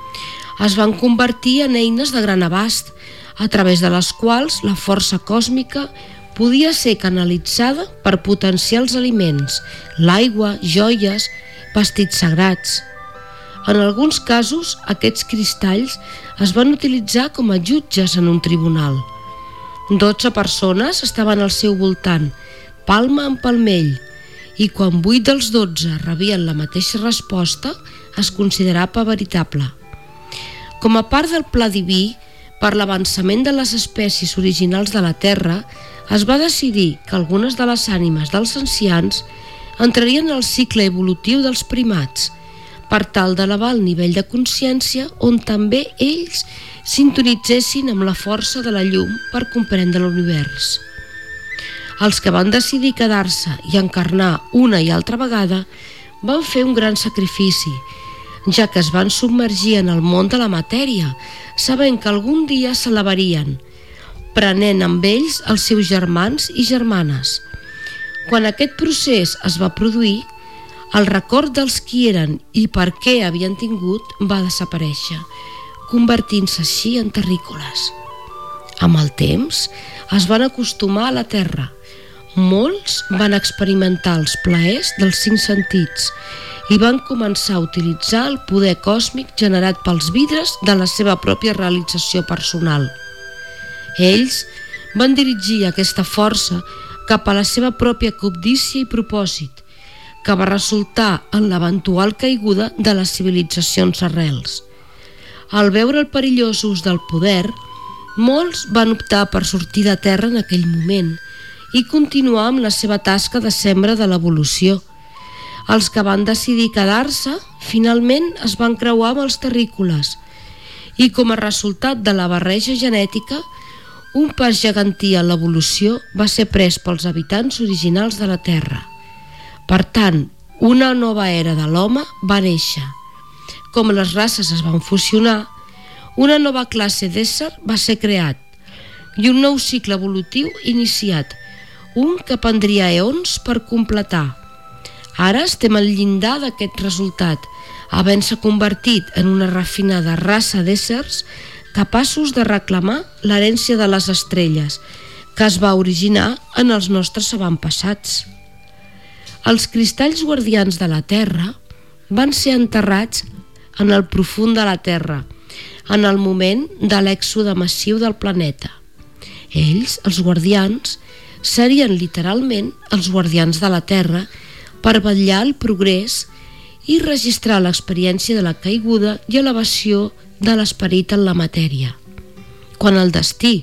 D: Es van convertir en eines de gran abast, a través de les quals la força còsmica podia ser canalitzada per potenciar els aliments, l'aigua, joies, vestits sagrats. En alguns casos, aquests cristalls es van utilitzar com a jutges en un tribunal. 12 persones estaven al seu voltant, palma en palmell, i quan 8 dels 12 rebien la mateixa resposta, es considerava veritable. Com a part del pla diví, per l'avançament de les espècies originals de la Terra, es va decidir que algunes de les ànimes dels ancians entrarien al cicle evolutiu dels primats, per tal d'elevar el nivell de consciència on també ells sintonitzessin amb la força de la llum per comprendre l'univers. Els que van decidir quedar-se i encarnar una i altra vegada van fer un gran sacrifici, ja que es van submergir en el món de la matèria, sabent que algun dia s'elevarien, prenent amb ells els seus germans i germanes. Quan aquest procés es va produir, el record dels qui eren i per què havien tingut va desaparèixer, convertint-se així en terrícoles. Amb el temps, es van acostumar a la terra. Molts van experimentar els plaers dels 5 sentits i van començar a utilitzar el poder còsmic generat pels vidres de la seva pròpia realització personal. Ells van dirigir aquesta força cap a la seva pròpia cobdícia i propòsit, que va resultar en l'eventual caiguda de les civilitzacions arrels. Al veure el perillós ús del poder, molts van optar per sortir de terra en aquell moment i continuar amb la seva tasca de sembra de l'evolució. Els que van decidir quedar-se, finalment es van creuar amb els terrícoles i, com a resultat de la barreja genètica, un pas gegantí a l'evolució va ser pres pels habitants originals de la Terra. Per tant, una nova era de l'home va néixer. Com les races es van fusionar, una nova classe d'ésser va ser creat i un nou cicle evolutiu iniciat, un que prendria eons per completar. Ara estem al llindar d'aquest resultat, havent-se convertit en una refinada raça d'éssers capaços de reclamar l'herència de les estrelles, que es va originar en els nostres avantpassats. Els cristalls guardians de la Terra van ser enterrats en el profund de la Terra, en el moment de l'èxode massiu del planeta. Ells, els guardians, serien literalment els guardians de la Terra per vetllar el progrés i registrar l'experiència de la caiguda i elevació de l'esperit en la matèria. Quan el destí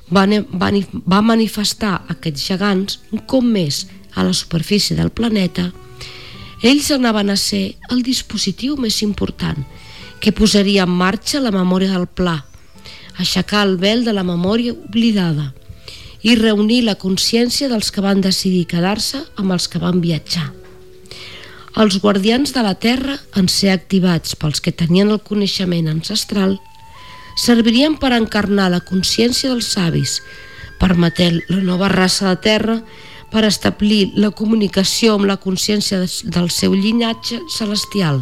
D: va manifestar aquests gegants un cop més a la superfície del planeta, ells anaven a ser el dispositiu més important que posaria en marxa la memòria del pla, aixecar el vel de la memòria oblidada i reunir la consciència dels que van decidir quedar-se amb els que van viatjar. Els guardians de la Terra, en ser activats pels que tenien el coneixement ancestral, servirien per encarnar la consciència dels savis, permetent la nova raça de Terra per establir la comunicació amb la consciència del seu llinatge celestial.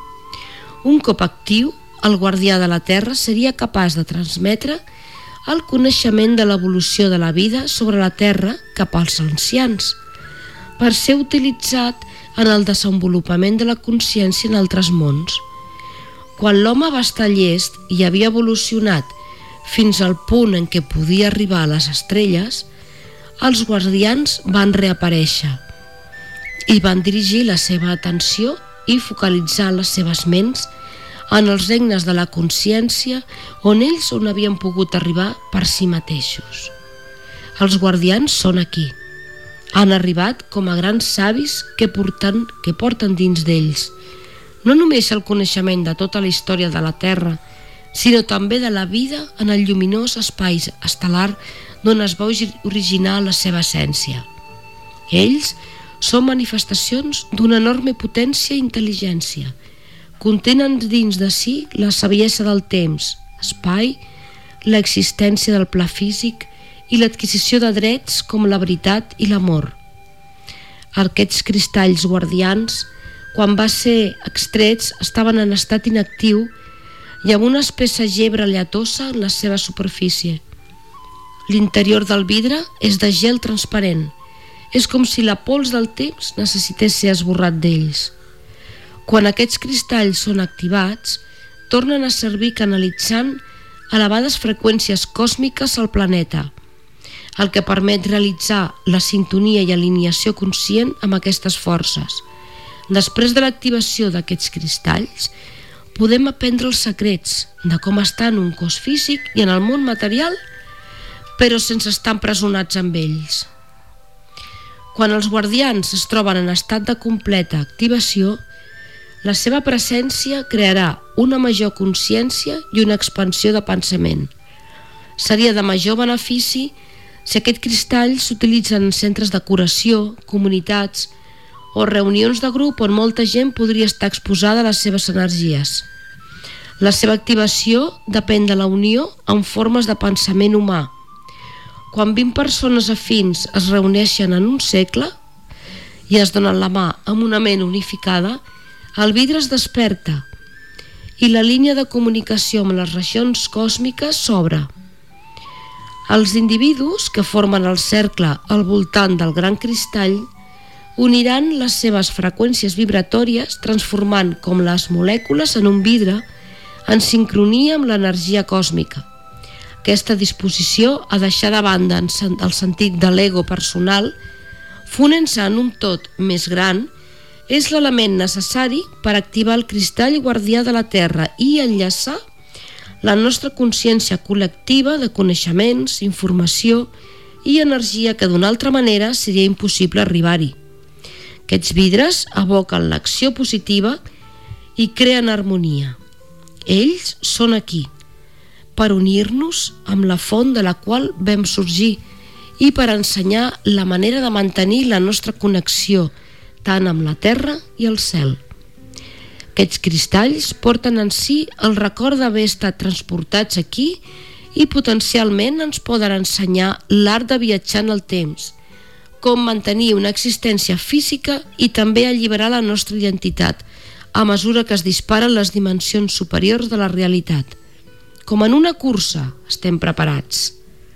D: Un cop actiu, el guardià de la Terra seria capaç de transmetre el coneixement de l'evolució de la vida sobre la Terra cap als ancians, per ser utilitzat en el desenvolupament de la consciència en altres mons. Quan l'home va estar llest i havia evolucionat fins al punt en què podia arribar a les estrelles, els guardians van reaparèixer i van dirigir la seva atenció i focalitzar les seves ments en els regnes de la consciència on ells havien pogut arribar per si mateixos. Els guardians són aquí. Han arribat com a grans savis que porten dins d'ells no només el coneixement de tota la història de la Terra, sinó també de la vida en el lluminós espai estel·lar d'on es va originar la seva essència. Ells són manifestacions d'una enorme potència i intel·ligència. Contenen dins de si la saviesa del temps, espai, l'existència del pla físic i l'adquisició de drets com la veritat i l'amor. Aquests cristalls guardians, quan va ser extrets, estaven en estat inactiu i amb una espessa gebra lletosa en la seva superfície. L'interior del vidre és de gel transparent. És com si la pols del temps necessités ser esborrat d'ells. Quan aquests cristalls són activats, tornen a servir canalitzant elevades freqüències còsmiques al planeta, el que permet realitzar la sintonia i alineació conscient amb aquestes forces. Després de l'activació d'aquests cristalls, podem aprendre els secrets de com estar en un cos físic i en el món material, però sense estar empresonats amb ells. Quan els guardians es troben en estat de completa activació, la seva presència crearà una major consciència i una expansió de pensament. Seria de major benefici si aquest cristall s'utilitza en centres de curació, comunitats o reunions de grup on molta gent podria estar exposada a les seves energies. La seva activació depèn de la unió en formes de pensament humà. Quan 20 persones afins es reuneixen en un segle i es donen la mà amb una ment unificada, el vidre es desperta i la línia de comunicació amb les regions còsmiques s'obre. Els individus que formen el cercle al voltant del gran cristall uniran les seves freqüències vibratòries, transformant com les molècules en un vidre en sincronia amb l'energia còsmica. Aquesta disposició a deixar de banda el sentit de l'ego personal, fonent-se en un tot més gran, és l'element necessari per activar el cristall guardià de la Terra i enllaçar la nostra consciència col·lectiva de coneixements, informació i energia que d'una altra manera seria impossible arribar-hi. Aquests vidres evoquen l'acció positiva i creen harmonia. Ells són aquí, per unir-nos amb la font de la qual vam sorgir i per ensenyar la manera de mantenir la nostra connexió tant amb la terra i el cel. Aquests cristalls porten en si el record d'haver estat transportats aquí i potencialment ens poden ensenyar l'art de viatjar en el temps, com mantenir una existència física i també alliberar la nostra identitat a mesura que es disparen les dimensions superiors de la realitat. Com en una cursa, estem preparats.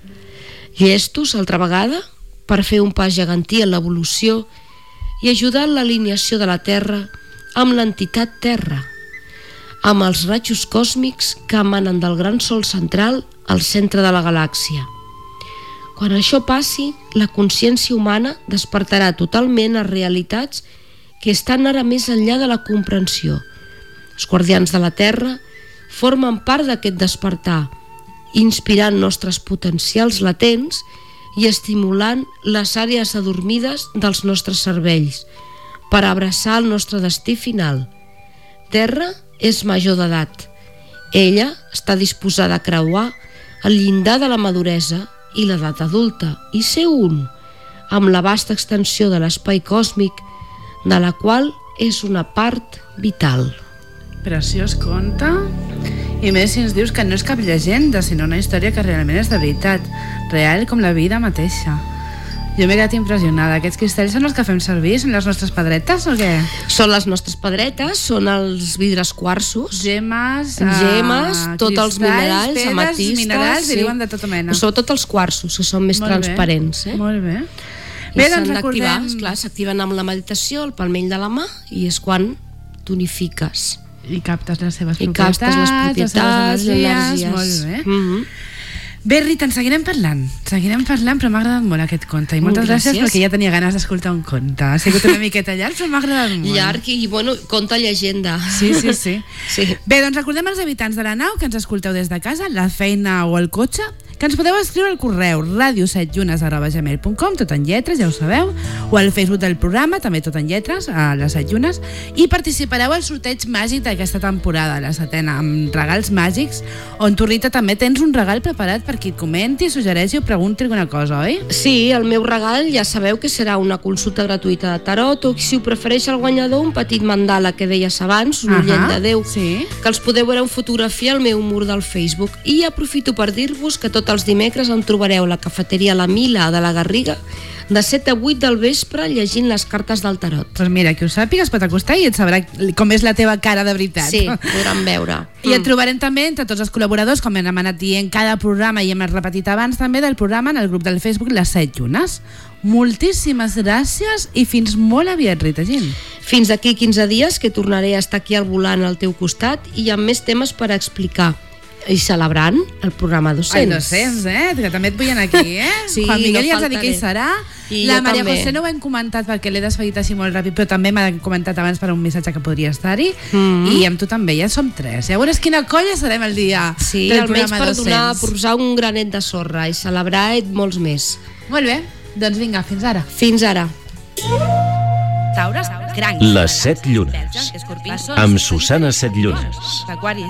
D: Llestos, altra vegada, per fer un pas gegantí en l'evolució i ajudar en l'alineació de la Terra amb l'entitat Terra, amb els rajos còsmics que emanen del gran sol central al centre de la galàxia. Quan això passi, la consciència humana despertarà totalment a realitats que estan ara més enllà de la comprensió. Els guardians de la Terra formen part d'aquest despertar, inspirant nostres potencials latents i estimulant les àrees adormides dels nostres cervells per abraçar el nostre destí final. Terra és major d'edat. Ella està disposada a creuar el llindar de la maduresa i l'edat adulta i ser un amb la vasta extensió de l'espai còsmic de la qual és una part vital.
C: Preciós conte. I més si ens dius que no és cap llegenda, sinó una història que realment és de veritat, real com la vida mateixa. Jo m'he quedat impressionada. Aquests cristalls són els que fem servir? Són les nostres pedretes o què?
D: Són les nostres pedretes, són els vidres quarços.
C: Gemes,
D: tots els minerals,
C: pedres,
D: ametistes,
C: minerals, i diuen de tota mena.
D: Sobretot els quarços, que són més transparents.
C: Molt bé.
D: Bé, doncs recordem... Esclar, s'activen amb la meditació, el palmell de la mà, i és quan tonifiques.
C: I captes les seves propietats,
D: les seves energies.
C: Molt bé. Bé, Rita, en seguirem parlant, però m'ha agradat molt aquest conte. I moltes gràcies perquè ja tenia ganes d'escoltar un conte. Ha sigut una miqueta llarg, però m'ha agradat molt.
D: Llarg i, bueno, conte llegenda.
C: Sí. Bé, doncs recordem als habitants de la nau que ens escolteu des de casa, la feina o el cotxe, que ens podeu escriure al correu radio7llunes@gmail.com, tot en lletres, ja ho sabeu, o al Facebook del programa, també tot en lletres, a les 7 llunes, i participareu al sorteig màgic d'aquesta temporada, la 7ena, amb regals màgics, on tu, Rita, també tens un regal preparat per qui et comenti, suggereixi o pregunti alguna cosa, oi?
D: Sí, el meu regal ja sabeu que serà una consulta gratuïta de tarot, o si ho prefereix el guanyador, un petit mandala que deies abans, un ullet de Déu, que els podeu veure en fotografia al meu mur del Facebook. I aprofito per dir-vos que tots els dimecres em trobareu a la cafeteria La Mila de la Garriga de 7 a 8 del vespre llegint les cartes del tarot.
C: Doncs mira, qui ho sàpiga es pot acostar i et sabrà com és la teva cara de veritat.
D: Sí, podran veure.
C: I et trobarem també entre tots els col·laboradors, com hem anat dient cada programa i hem repetit abans també del programa en el grup del Facebook Les 7 Llunes. Moltíssimes gràcies i fins molt aviat, Rita Gil.
D: Fins d'aquí 15 dies que tornaré a estar aquí al volant al teu costat i amb més temes per explicar. I celebrant el programa 200.
C: Ai, 200, que també et vull aquí,
D: Sí,
C: Juan Miguel
D: no
C: ja ens ha dit que hi serà.
D: I
C: la
D: jo
C: Maria
D: també.
C: José no ho hem comentat perquè l'he desfeït així molt ràpid, però també m'ha comentat abans per un missatge que podria estar-hi. I amb tu també, ja som 3. Ja veuràs quina colla serem el dia del programa 200.
D: Per posar un granet de sorra i celebrar molts més.
C: Molt bé, doncs vinga, fins ara.
D: Fins ara.
C: Taures, crancs,
A: Les 7 llunes, amb Susana Setlunes.
C: Aquaris.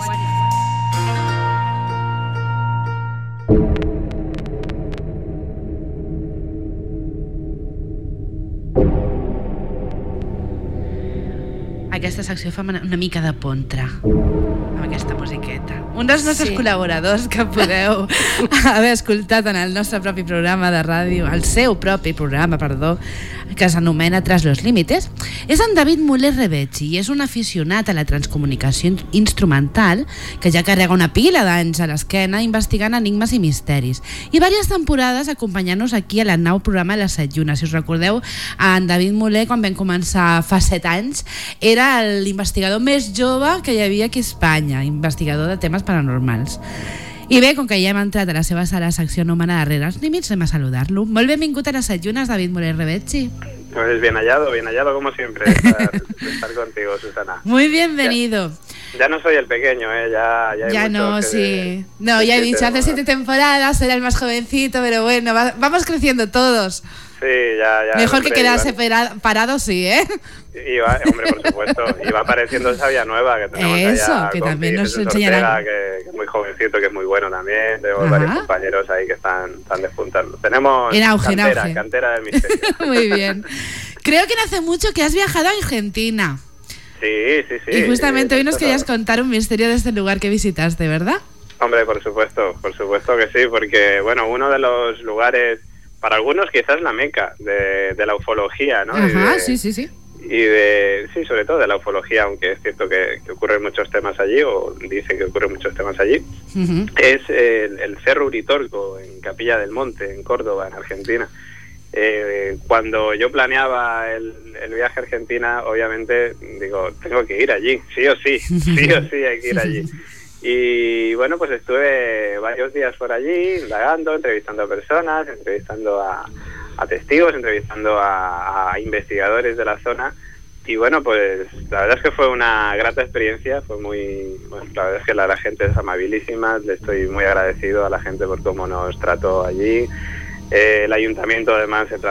C: Aquesta secció fa una mica de pontra amb aquesta musiqueta. Un dels nostres col·laboradors que podeu haver escoltat en el nostre propi programa de ràdio, el seu propi programa, perdó, que s'anomena Tras los límites, és en David Muller Revetzi i és un aficionat a la transcomunicació instrumental que ja carrega una pila d'anys a l'esquena investigant enigmes i misteris i diverses temporades acompanyant-nos aquí a l'Arnau programa de les 7 llunes. Si us recordeu, en David Muller, quan vam començar fa 7 anys, era l'investigador més jove que hi havia aquí a Espanya, investigador de temes paranormals. I bé, com que ja hem entrat a la seva sala secció anomenada Rere els límits, anem a saludar-lo. Molt benvingut a les 7 llunes, David Muller Revetzi.
G: Pues bien hallado como siempre, estar contigo, Susana.
C: Muy bienvenido.
G: Ya no soy el pequeño, ya
C: no, sí. No, ya he dicho, hace 7 temporadas era el más jovencito, pero bueno, vamos creciendo todos.
G: Sí, ya.
C: Mejor que quedarse parado, sí, ¿eh?
G: Hombre, por supuesto. Y va apareciendo Sabia Nueva, que tenemos
C: eso,
G: allá
C: que
G: con
C: también nos
G: Jesús
C: enseñará.
G: Ortega, que es muy jovencito, que es muy bueno también. Tenemos varios compañeros ahí que están despuntando. Tenemos
C: en auge,
G: cantera del misterio.
C: Muy bien. Creo que no hace mucho que has viajado a Argentina.
G: Sí.
C: Y justamente hoy nos querías contar un misterio de este lugar que visitaste, ¿verdad?
G: Hombre, por supuesto que sí, porque, bueno, uno de los lugares, para algunos quizás la meca de la ufología, ¿no?
C: Ajá, sí.
G: Y sobre todo de la ufología, aunque es cierto que ocurren muchos temas allí, o dicen que ocurren muchos temas allí, es el Cerro Uritorco, en Capilla del Monte, en Córdoba, en Argentina. Cuando yo planeaba el viaje a Argentina, obviamente digo, tengo que ir allí, sí o sí hay que ir allí. Y bueno, pues estuve varios días por allí, indagando, entrevistando a personas, entrevistando a testigos, entrevistando a investigadores de la zona. Y bueno, pues la verdad es que fue una grata experiencia, la verdad es que la gente es amabilísima, le estoy muy agradecido a la gente por cómo nos trató allí. El ayuntamiento además se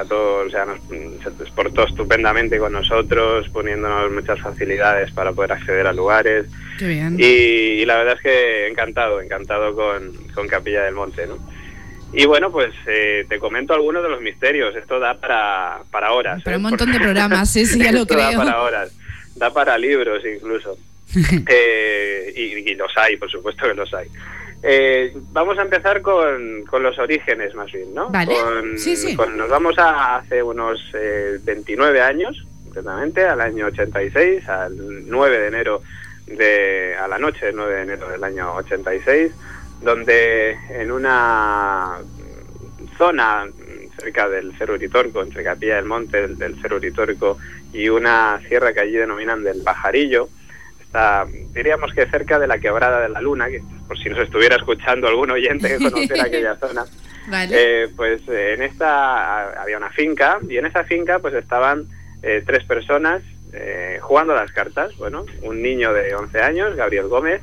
G: portó estupendamente con nosotros, poniéndonos muchas facilidades para poder acceder a lugares.
C: Qué bien.
G: Y la verdad es que encantado con Capilla del Monte, ¿no? Y bueno, pues te comento algunos de los misterios. Esto da para horas.
C: Para un montón de programas, sí, ya lo creo.
G: Da para horas, da para libros incluso. Y los hay, por supuesto que los hay. Vamos a empezar con los orígenes, más bien, ¿no?
C: Vale, sí.
G: Nos vamos a hace unos 29 años, concretamente, al año 86, al 9 de enero, a la noche del 9 de enero del año 86, donde en una zona cerca del Cerro Uritorco, entre Capilla del Monte, del Cerro Uritorco, y una sierra que allí denominan del Pajarillo, diríamos que cerca de la Quebrada de la Luna, que por si nos estuviera escuchando algún oyente que conociera aquella zona,
C: vale.
G: Pues en esta había una finca, y en esa finca pues estaban 3 personas jugando a las cartas. Bueno, un niño de 11 años, Gabriel Gómez,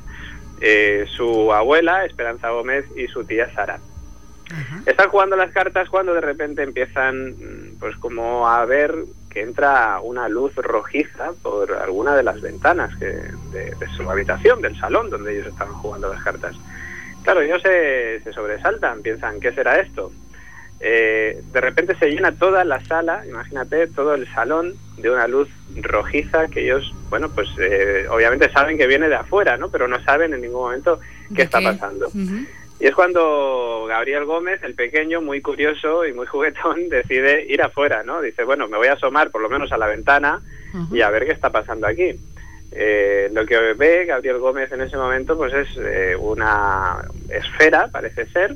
G: su abuela, Esperanza Gómez, y su tía Sara. Están jugando las cartas cuando de repente empiezan pues como a ver que entra una luz rojiza por alguna de las ventanas de su habitación, del salón donde ellos estaban jugando las cartas. Claro, ellos se sobresaltan, piensan, ¿qué será esto? De repente se llena toda la sala, imagínate, todo el salón de una luz rojiza que ellos, bueno, pues obviamente saben que viene de afuera, ¿no? Pero no saben en ningún momento qué está pasando. Y es cuando Gabriel Gómez, el pequeño, muy curioso y muy juguetón, decide ir afuera, ¿no? Dice, bueno, me voy a asomar por lo menos a la ventana y a ver qué está pasando aquí. Lo que ve Gabriel Gómez en ese momento pues es una esfera, parece ser,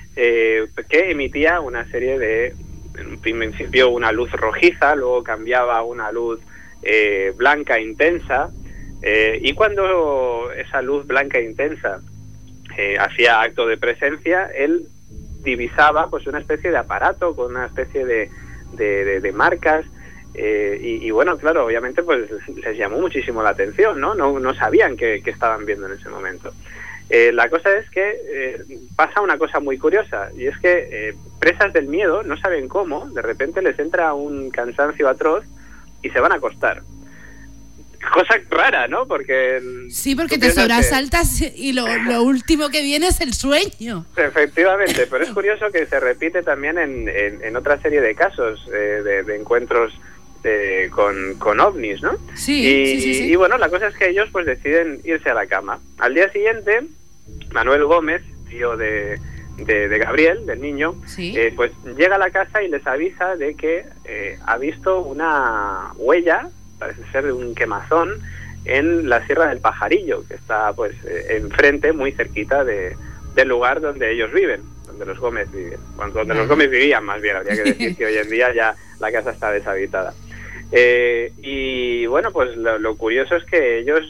G: que emitía una serie de, en principio una luz rojiza, luego cambiaba a una luz blanca intensa, y cuando esa luz blanca e intensa hacía acto de presencia, él divisaba pues una especie de aparato con una especie de marcas, y bueno, claro, obviamente pues les llamó muchísimo la atención, ¿no? No sabían qué estaban viendo en ese momento. La cosa es que pasa una cosa muy curiosa, y es que presas del miedo, no saben cómo, de repente les entra un cansancio atroz y se van a acostar. Cosa rara, ¿no? Porque
C: sí, porque te sobresaltas y lo último que viene es el sueño.
G: Efectivamente, pero es curioso que se repite también en otra serie de casos de encuentros con ovnis, ¿no?
C: Sí, sí.
G: Y bueno, la cosa es que ellos pues deciden irse a la cama. Al día siguiente, Manuel Gómez, tío de Gabriel, del niño,
C: ¿sí?
G: Pues llega a la casa y les avisa de que ha visto una huella, parece ser de un quemazón, en la Sierra del Pajarillo, que está pues enfrente, muy cerquita del lugar donde ellos viven, donde los Gómez viven. Bueno, donde los Gómez vivían, más bien, habría que decir que hoy en día ya la casa está deshabitada. Y bueno, pues lo curioso es que ellos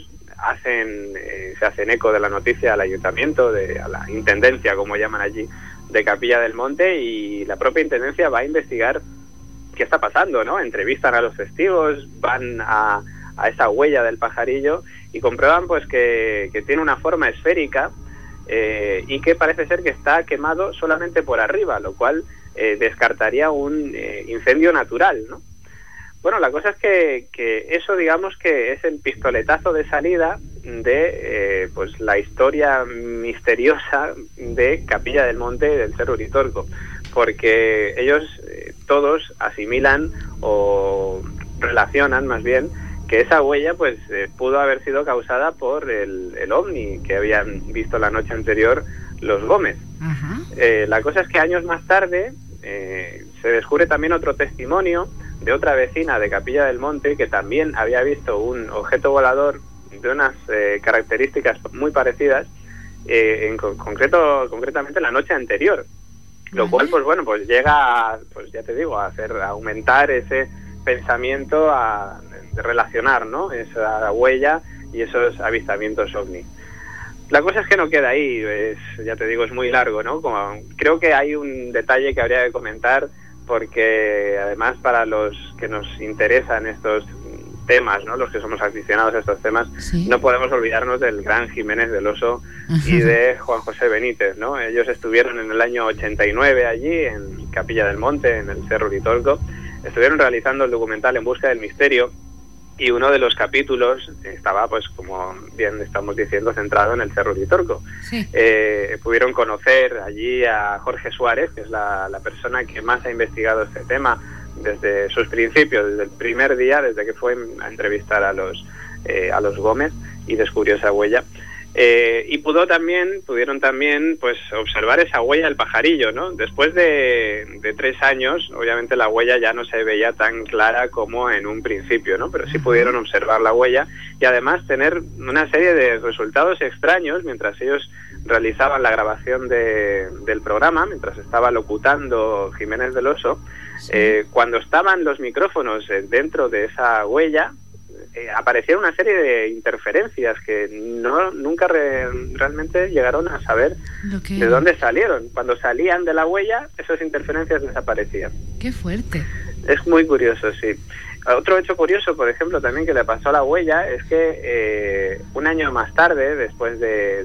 G: se hacen eco de la noticia al ayuntamiento, a la intendencia, como llaman allí, de Capilla del Monte, y la propia intendencia va a investigar qué está pasando, ¿no? Entrevistan a los testigos, van a esa huella del pajarillo y comprueban pues que tiene una forma esférica y que parece ser que está quemado solamente por arriba, lo cual descartaría un incendio natural, ¿no? Bueno, la cosa es que eso, digamos que es el pistoletazo de salida de pues la historia misteriosa de Capilla del Monte y del Cerro Uritorco, porque ellos todos asimilan o relacionan más bien que esa huella pues pudo haber sido causada por el ovni que habían visto la noche anterior los Gómez. La cosa es que años más tarde se descubre también otro testimonio de otra vecina de Capilla del Monte que también había visto un objeto volador de unas características muy parecidas, concretamente la noche anterior, lo cual pues bueno, pues llega pues ya te digo a aumentar ese pensamiento, de relacionar, ¿no?, esa huella y esos avistamientos ovni. La cosa es que no queda ahí, ya te digo, es muy largo, ¿no? Creo que hay un detalle que habría que comentar, porque además para los que nos interesan estos temas, ¿no?, los que somos aficionados a estos temas, ¿sí?, no podemos olvidarnos del gran Jiménez del Oso y de Juan José Benítez, ¿no? Ellos estuvieron en el año 89 allí, en Capilla del Monte, en el Cerro Uritorco, estuvieron realizando el documental En busca del misterio, y uno de los capítulos estaba, pues como bien estamos diciendo, centrado en el Cerro Uritorco. Sí. Pudieron conocer allí a Jorge Suárez, que es la persona que más ha investigado este tema desde sus principios, desde el primer día, desde que fue a entrevistar a los Gómez y descubrió esa huella. Y pudieron también pues observar esa huella del pajarillo, ¿no? Después de 3 años, obviamente la huella ya no se veía tan clara como en un principio, ¿no? Pero sí pudieron observar la huella y además tener una serie de resultados extraños mientras ellos realizaban la grabación del programa, mientras estaba locutando Jiménez del Oso. Sí. Cuando estaban los micrófonos dentro de esa huella, aparecieron una serie de interferencias que nunca realmente llegaron a saber de dónde salieron. Cuando salían de la huella, esas interferencias desaparecían.
C: ¡Qué fuerte! Es
G: muy curioso, sí. Otro hecho curioso, por ejemplo, también que le pasó a la huella es que un año más tarde, después de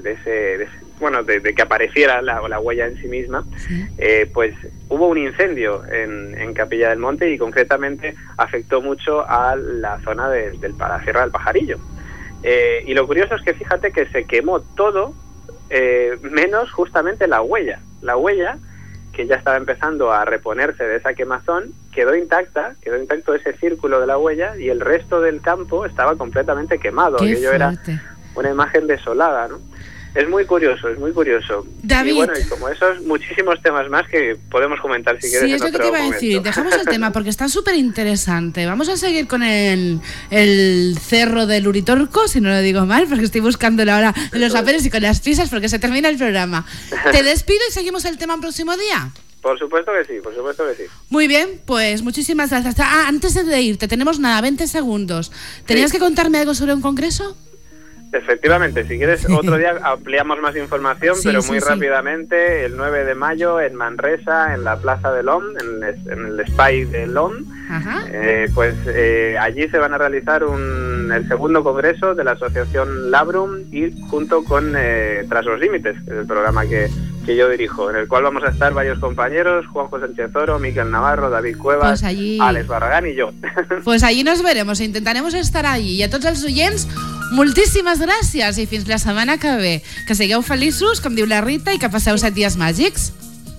G: que apareciera la huella en sí misma, ¿sí?, pues hubo un incendio en Capilla del Monte y concretamente afectó mucho a la zona de la Sierra del Pajarillo. Y lo curioso es que fíjate que se quemó todo, menos justamente la huella. La huella, que ya estaba empezando a reponerse de esa quemazón, quedó intacto ese círculo de la huella y el resto del campo estaba completamente quemado. Aquello era una imagen desolada, ¿no? Es muy curioso,
C: David.
G: Y bueno, y como esos, muchísimos temas más que podemos comentar si quieres.
C: Sí, es lo que te iba a decir. Dejamos el tema porque está súper interesante. Vamos a seguir con el Cerro del Uritorco, si no lo digo mal, porque estoy buscándolo ahora en los papeles y con las prisas porque se termina el programa. Te despido y seguimos el tema el próximo día.
G: Por supuesto que sí.
C: Muy bien, pues muchísimas gracias. Antes de irte, tenemos 20 segundos. ¿Tenías que contarme algo sobre un congreso?
G: Efectivamente, si quieres otro día ampliamos más información,
C: Sí,
G: pero
C: sí,
G: muy
C: sí.
G: rápidamente, el 9 de mayo en Manresa, en la Plaza de l'OM, en el Espai de l'OM,
C: Ajá.
G: allí se van a realizar el segundo congreso de la asociación Labrum y junto con Tras los Límites, que es el programa que yo dirijo, en el cual vamos a estar varios compañeros, Juanjo Sánchez Oro, Miquel Navarro, David Cuevas,
C: Pues allí-
G: Alex Barragán y yo.
C: Pues allí nos veremos, intentaremos estar allí. I a tots els oients, moltíssimes gràcies i fins la setmana que ve. Que sigueu feliços, com diu la Rita, i que passeu 7 dies màgics.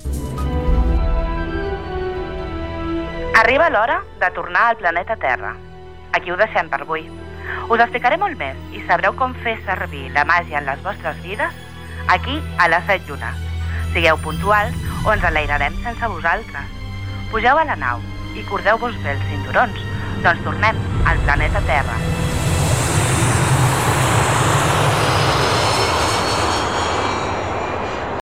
B: Arriba l'hora de tornar al planeta Terra. Aquí ho deixem per avui. Us explicaré molt més i sabreu com fer servir la màgia en les vostres vides aquí a les 7 llunes. Sigueu puntuals o ens enlairarem sense vosaltres. Pugeu a la nau i cordeu-vos bé els cinturons, doncs tornem al planeta Terra.